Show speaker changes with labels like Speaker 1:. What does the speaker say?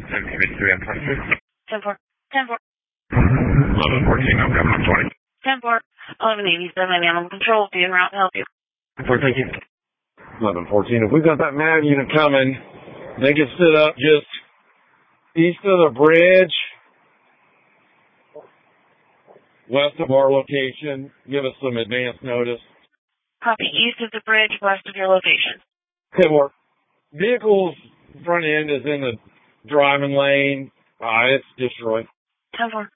Speaker 1: 1753 on 26.
Speaker 2: 10-4. 10-4.
Speaker 1: 1114, I'm coming on 20.
Speaker 2: 10-4. 1187, animal control, be en route to help you.
Speaker 1: 10-4, thank you.
Speaker 3: 1114. If we've got that MAV unit coming, they can sit up just east of the bridge, west of our location. Give us some advance notice.
Speaker 2: Copy. East of the bridge, west of your location.
Speaker 3: 10-4. Vehicle's front end is in the driving lane. It's destroyed.
Speaker 2: 10-4.